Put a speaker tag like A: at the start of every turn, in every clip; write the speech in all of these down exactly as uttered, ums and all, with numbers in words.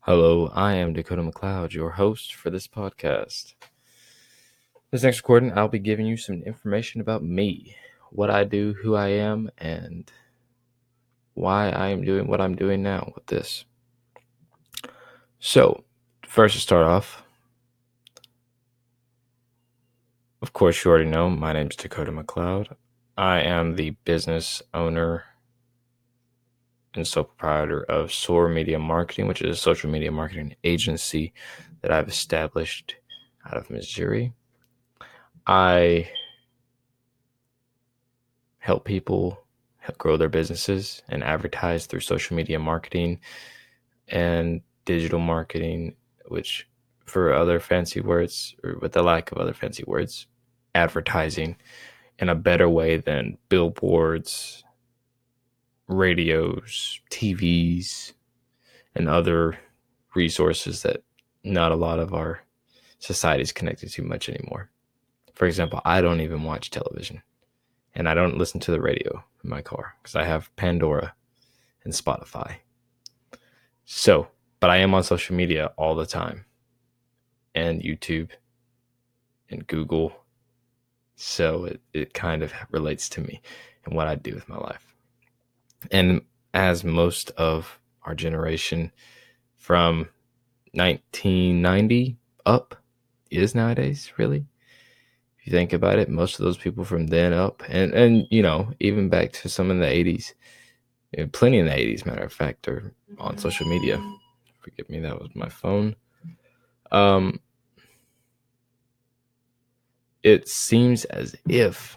A: Hello, I am Dakota McLeod, your host for this podcast. This next recording, I'll be giving you some information about me, what I do, who I am, and why I am doing what I'm doing now with this. So, first to start off, of course, you already know, my name is Dakota McLeod. I am the business owner and sole proprietor of Soar Media Marketing, which is a social media marketing agency that I've established out of Missouri. I help people grow their businesses and advertise through social media marketing and digital marketing, which for other fancy words, or with the lack of other fancy words, advertising in a better way than billboards, radios, T Vs, and other resources that not a lot of our society is connected to much anymore. For example, I don't even watch television. And I don't listen to the radio in my car because I have Pandora and Spotify. So, but I am on social media all the time and YouTube and Google. So it, it kind of relates to me and what I do with my life. And as most of our generation from nineteen ninety up is nowadays, really, if you think about it, most of those people from then up and, and you know, even back to some in the eighties, plenty in the eighties, matter of fact, are on social media. Forgive me, that was my phone. Um, it seems as if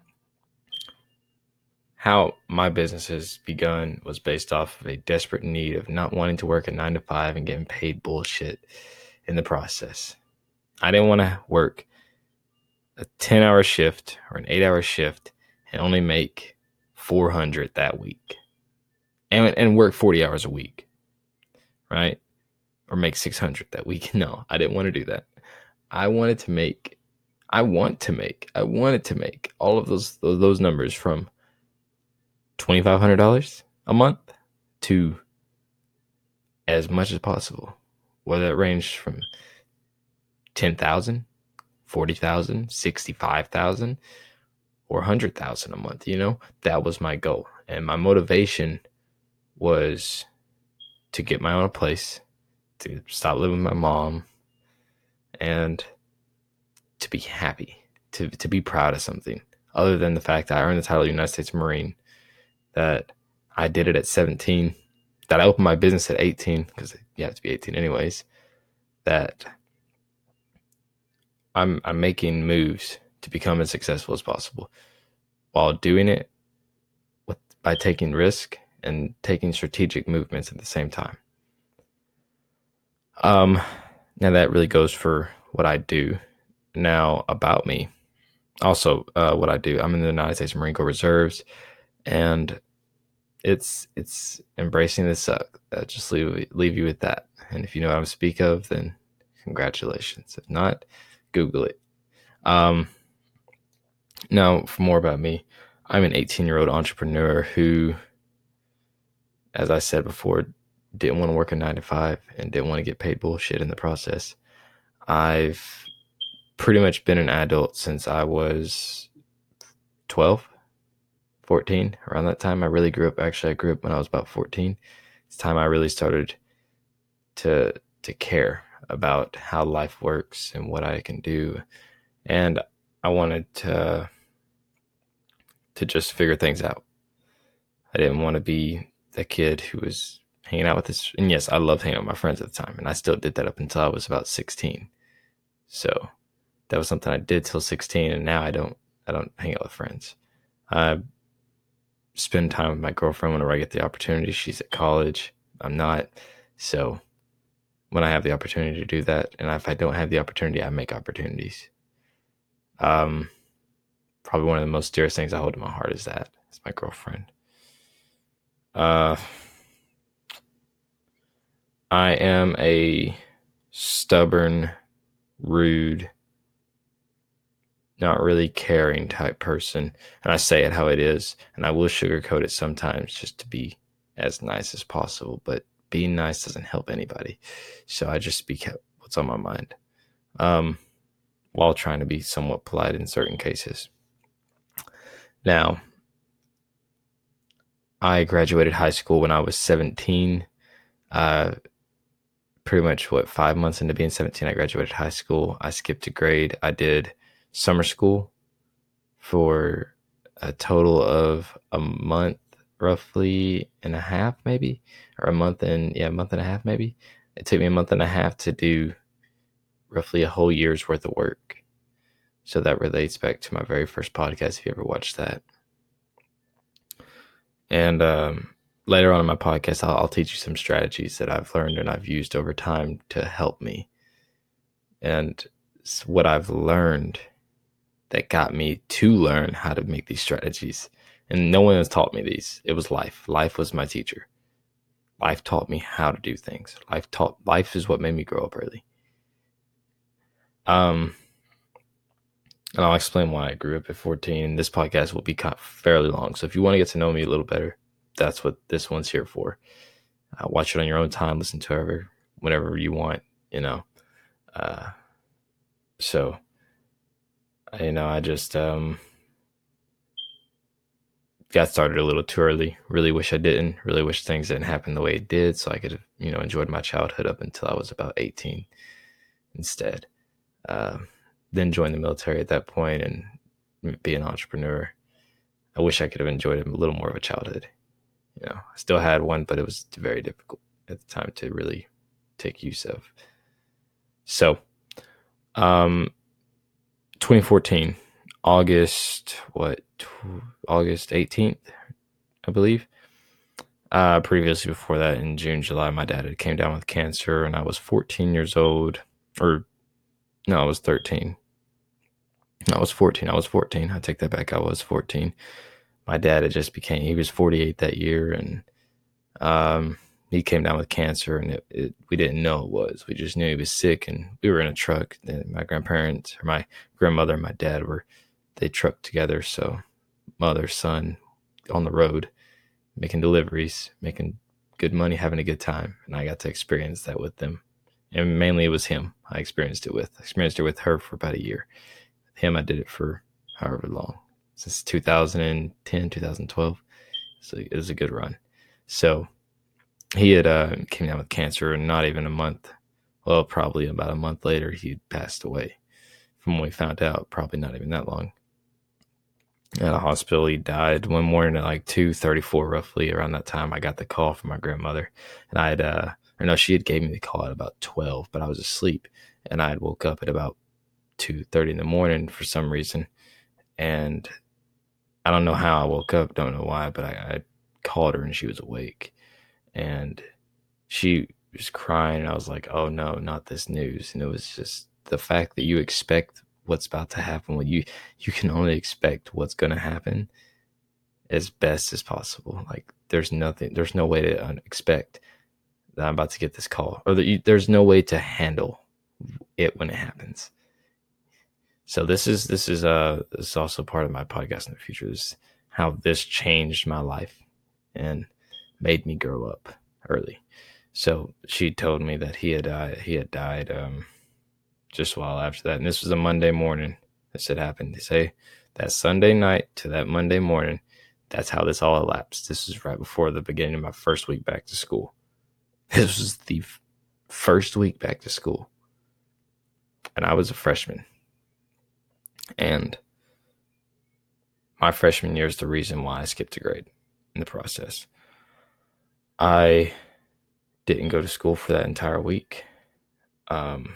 A: how my business has begun was based off of a desperate need of not wanting to work a nine to five and getting paid bullshit in the process. I didn't want to work a ten hour shift or an eight hour shift and only make four hundred that week and, and work forty hours a week, right? Or make six hundred that week. No, I didn't want to do that. I wanted to make, I want to make, I wanted to make all of those, those numbers from twenty-five hundred dollars a month to as much as possible, whether it ranged from ten thousand, forty thousand, sixty-five thousand, or one hundred thousand a month. You know, that was my goal. And my motivation was to get my own place, to stop living with my mom, and to be happy, to, to be proud of something other than the fact that I earned the title of United States Marine, that I did it at seventeen, that I opened my business at eighteen, because you have to be eighteen anyways, that I'm I'm making moves to become as successful as possible while doing it with, by taking risk and taking strategic movements at the same time. Um, now that really goes for what I do. Now about me, also uh, what I do. I'm in the United States Marine Corps Reserves, and it's it's embracing the suck. Uh, just leave leave you with that. And if you know what I speak of, then congratulations. If not, Google it. Um, now, for more about me, I'm an eighteen-year-old entrepreneur who, as I said before, didn't want to work a nine to five and didn't want to get paid bullshit in the process. I've pretty much been an adult since I was twelve, fourteen. Around that time, I really grew up. Actually, I grew up when I was about fourteen. It's time I really started to to care about how life works and what I can do. And I wanted to to just figure things out. I didn't want to be the kid who was hanging out with his, and yes, I loved hanging out with my friends at the time, and I still did that up until I was about sixteen. So that was something I did till sixteen, and now I don't I don't hang out with friends. I spend time with my girlfriend whenever I get the opportunity. She's at college. I'm not. So when I have the opportunity to do that, and if I don't have the opportunity, I make opportunities. Um, probably one of the most dearest things I hold in my heart is that. It's my girlfriend. Uh, I am a stubborn, rude, not really caring type person. And I say it how it is. And I will sugarcoat it sometimes just to be as nice as possible. But being nice doesn't help anybody. So I just speak what's on my mind, um, while trying to be somewhat polite in certain cases. Now, I graduated high school when I was seventeen. Uh, pretty much what five months into being seventeen, I graduated high school. I skipped a grade. I did summer school for a total of a month, roughly and a half, maybe, or a month and yeah, a month and a half, maybe. It took me a month and a half to do roughly a whole year's worth of work. So that relates back to my very first podcast, if you ever watched that. And um, later on in my podcast, I'll, I'll teach you some strategies that I've learned and I've used over time to help me. And what I've learned that got me to learn how to make these strategies. And no one has taught me these. It was life. Life was my teacher. Life taught me how to do things. Life taught life is what made me grow up early. Um, and I'll explain why I grew up at fourteen. And this podcast will be fairly long. So if you want to get to know me a little better, that's what this one's here for. Uh, watch it on your own time. Listen to it whenever you want, you know. Uh, so, you know, I just um, got started a little too early. Really wish I didn't. Really wish things didn't happen the way it did, so I could have, you know, enjoyed my childhood up until I was about eighteen instead. Uh, then joined the military at that point and be an entrepreneur. I wish I could have enjoyed a little more of a childhood. You know, I still had one, but it was very difficult at the time to really take use of. So, um, twenty fourteen, August, what, August eighteenth, I believe. Uh, previously, before that, in June, July, my dad had came down with cancer, and I was fourteen years old, or no, I was thirteen. No, I was fourteen. I was fourteen. I take that back. I was fourteen. My dad had just became, he was forty-eight that year, and um, he came down with cancer, and it, it, we didn't know it was. We just knew he was sick, and we were in a truck. And my grandparents, or my grandmother and my dad were, they trucked together. So mother, son on the road, making deliveries, making good money, having a good time. And I got to experience that with them. And mainly it was him I experienced it with. I experienced it with her for about a year. With him, I did it for however long, since two thousand ten, two thousand twelve. So it was a good run. So he had uh, came down with cancer, and not even a month, well, probably about a month later, he passed away. From when we found out, probably not even that long. At a hospital, he died one morning at like two thirty-four, roughly around that time. I got the call from my grandmother, and I had, uh, or no, she had gave me the call at about twelve, but I was asleep, and I had woke up at about two thirty in the morning for some reason, and I don't know how I woke up, don't know why, but I, I called her and she was awake, and she was crying, and I was like, oh no, not this news. And it was just the fact that you expect what's about to happen when you you can only expect what's going to happen as best as possible. Like there's nothing, there's no way to expect that I'm about to get this call, or that you, there's no way to handle it when it happens. So this is this is uh this is also part of my podcast in the future. This is how this changed my life and made me grow up early. So she told me that he had uh, he had died um, just a while after that, and this was a Monday morning. This had happened. They say that Sunday night to that Monday morning. That's how this all elapsed. This was right before the beginning of my first week back to school. This was the f- first week back to school, and I was a freshman. And my freshman year is the reason why I skipped a grade in the process. I didn't go to school for that entire week. Um,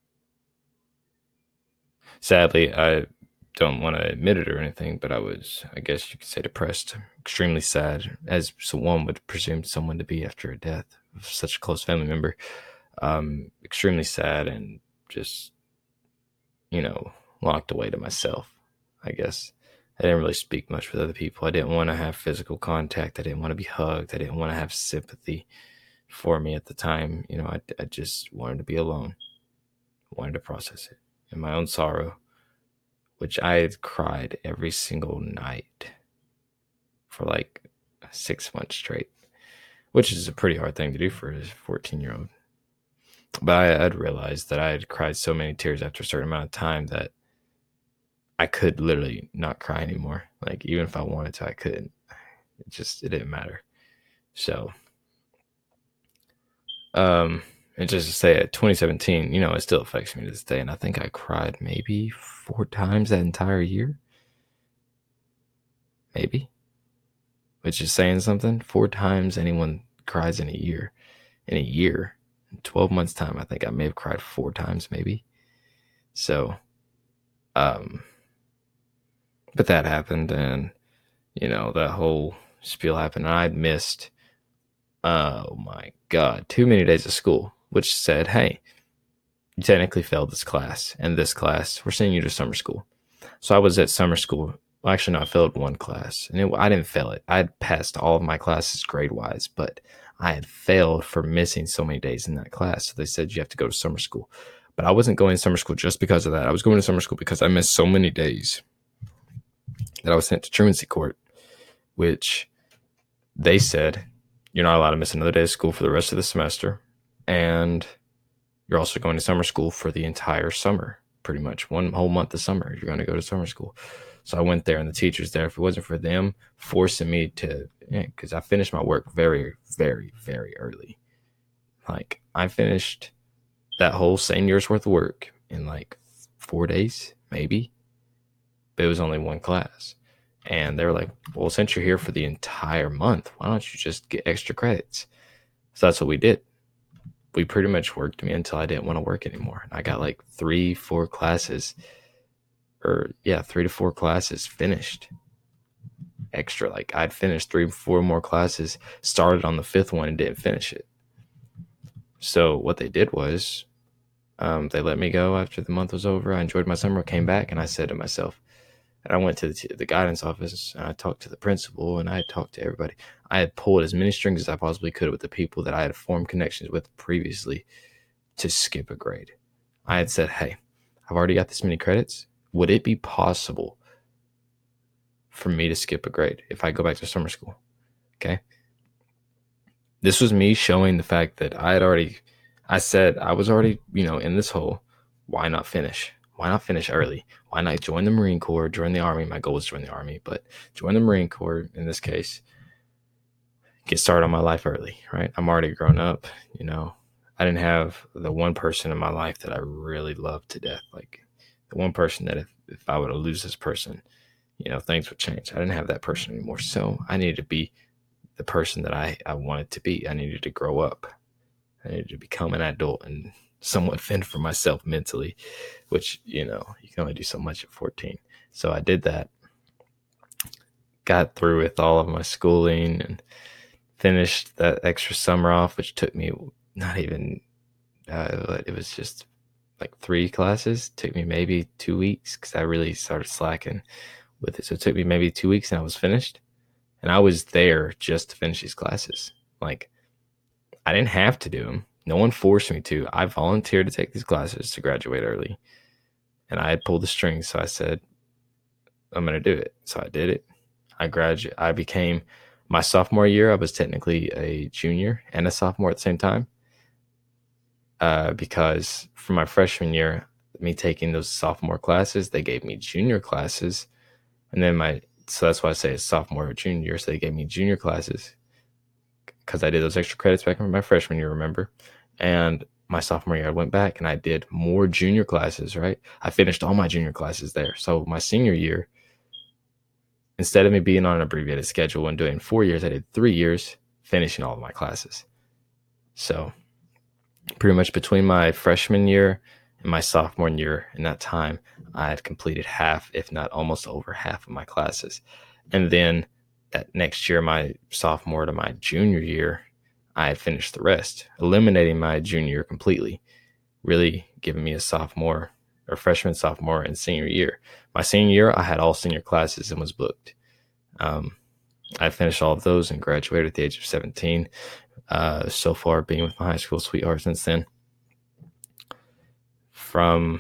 A: sadly, I don't want to admit it or anything, but I was, I guess you could say, depressed, extremely sad, as one would presume someone to be after a death of such a close family member. Um, extremely sad and just, you know, locked away to myself, I guess. I didn't really speak much with other people. I didn't want to have physical contact. I didn't want to be hugged. I didn't want to have sympathy for me at the time. You know, I, I just wanted to be alone. I wanted to process it in my own sorrow, which I had cried every single night for like six months straight. which is a pretty hard thing to do for a fourteen year old. But I, I'd realized that I had cried so many tears after a certain amount of time that I could literally not cry anymore. Like, even if I wanted to, I couldn't. It just, it didn't matter. So, um, and just to say, at twenty seventeen, you know, it still affects me to this day. And I think I cried maybe four times that entire year. Maybe. Which is saying something. Four times anyone cries in a year. In a year. In twelve months' time, I think I may have cried four times, maybe. So, um, but that happened, and, you know, that whole spiel happened, and I'd missed, oh my God, too many days of school, which said, hey, you technically failed this class, and this class, we're sending you to summer school. So I was at summer school. Well, actually, no, I failed one class, and it, I didn't fail it. I had passed all of my classes grade-wise, but I had failed for missing so many days in that class. So they said you have to go to summer school. But I wasn't going to summer school just because of that. I was going to summer school because I missed so many days that I was sent to truancy court, which they said you're not allowed to miss another day of school for the rest of the semester. And you're also going to summer school for the entire summer, pretty much one whole month of summer. You're going to go to summer school. So I went there, and the teachers there, if it wasn't for them forcing me to, because yeah, I finished my work very, very, very early. Like, I finished that whole same year's worth of work in like four days, maybe. But it was only one class. And they were like, well, since you're here for the entire month, why don't you just get extra credits? So that's what we did. We pretty much worked me until I didn't want to work anymore. I got like three, four classes, or yeah, three to four classes finished. Extra, like I'd finished three, four more classes, started on the fifth one and didn't finish it. So what they did was, um, they let me go after the month was over. I enjoyed my summer, came back, and I said to myself, and I went to the, the guidance office, and I talked to the principal, and I talked to everybody. I had pulled as many strings as I possibly could with the people that I had formed connections with previously to skip a grade. I had said, hey, I've already got this many credits. Would it be possible for me to skip a grade if I go back to summer school? Okay. This was me showing the fact that I had already, I said I was already, you know, in this hole. Why not finish? Why not finish early? Why not join the Marine Corps, join the Army? My goal was to join the Army, but join the Marine Corps in this case, get started on my life early, right? I'm already grown up, you know. I didn't have the one person in my life that I really loved to death. Like the one person that if, if I were to lose this person, you know, things would change. I didn't have that person anymore. So I needed to be the person that I, I wanted to be. I needed to grow up. I needed to become an adult and somewhat fend for myself mentally, which, you know, you can only do so much at fourteen. So I did that, got through with all of my schooling and finished that extra summer off, which took me not even, uh, it was just like three classes. It took me maybe two weeks because I really started slacking with it. So it took me maybe two weeks and I was finished. And I was there just to finish these classes. Like, I didn't have to do them. No one forced me to. I volunteered to take these classes to graduate early. And I had pulled the strings. So I said, I'm going to do it. So I did it. I graduated. I became, my sophomore year, I was technically a junior and a sophomore at the same time. Uh, because for my freshman year, me taking those sophomore classes, they gave me junior classes. And then my, so that's why I say it's sophomore or junior year. So they gave me junior classes because I did those extra credits back in my freshman year, remember? And my sophomore year, I went back and I did more junior classes, right? I finished all my junior classes there. So my senior year, instead of me being on an abbreviated schedule and doing four years, I did three years finishing all of my classes. So pretty much between my freshman year and my sophomore year, in that time, I had completed half, if not almost over half of my classes. And then that next year, my sophomore to my junior year, I had finished the rest, eliminating my junior year completely, really giving me a sophomore or freshman, sophomore, and senior year. My senior year, I had all senior classes and was booked. Um, I finished all of those and graduated at the age of seventeen. Uh, so far, being with my high school sweetheart since then. From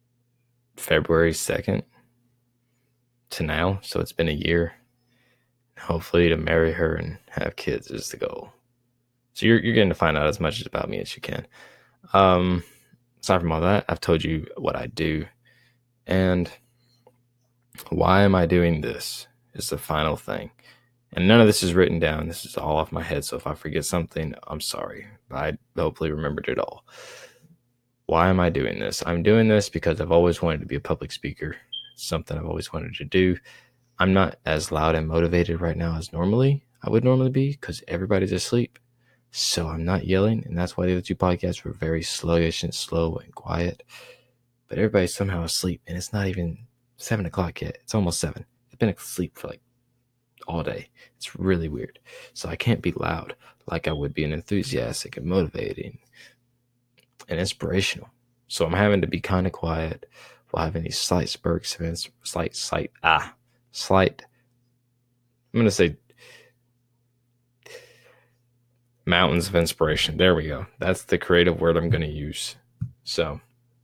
A: February second to now, so it's been a year. hopefully to marry her and have kids is the goal. So you're you're getting to find out as much about me as you can. Um, aside from all that, I've told you what I do, and why am I doing this is the final thing. And none of this is written down. This is all off my head. So if I forget something, I'm sorry. But I hopefully remembered it all. Why am I doing this? I'm doing this because I've always wanted to be a public speaker. It's something I've always wanted to do. I'm not as loud and motivated right now as normally I would normally be because everybody's asleep. So I'm not yelling. And that's why the other two podcasts were very slowish and slow and quiet. But everybody's somehow asleep. And it's not even seven o'clock yet. It's almost seven. I've been asleep for like all day. It's really weird. So I can't be loud like I would be an enthusiastic and motivating and inspirational. So I'm having to be kind of quiet while having these slight spurts of slight, slight, ah, slight. I'm going to say mountains of inspiration. There we go. That's the creative word I'm going to use. So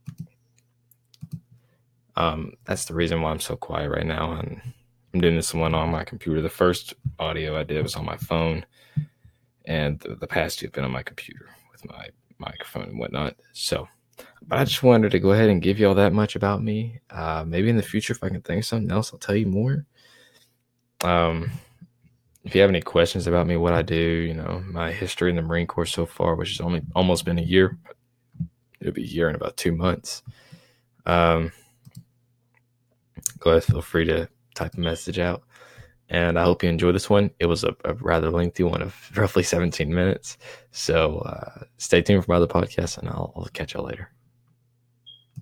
A: um, that's the reason why I'm so quiet right now. And I'm doing this one on my computer. The first audio I did was on my phone, and the, the past two have been on my computer with my microphone and whatnot. So, but I just wanted to go ahead and give you all that much about me. Uh, maybe in the future, if I can think of something else, I'll tell you more. Um, if you have any questions about me, what I do, you know, my history in the Marine Corps so far, which has only almost been a year. It'll be a year in about two months. Um, go ahead, feel free to type a message out. And I hope you enjoy this one. It was a, a rather lengthy one of roughly seventeen minutes. So uh, stay tuned for my other podcasts, and I'll, I'll catch y'all later.